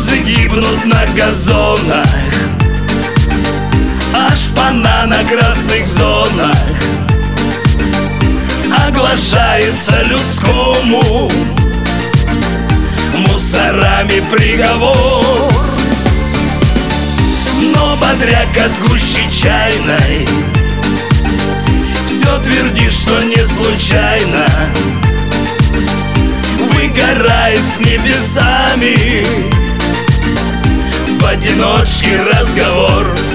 розы гибнут на газонах, а шпана на красных зонах оглашается людскому мусорами приговор. Но бодряк от гущи чайной все твердит, что не случайно выгорает с небесами в одиночке разговор.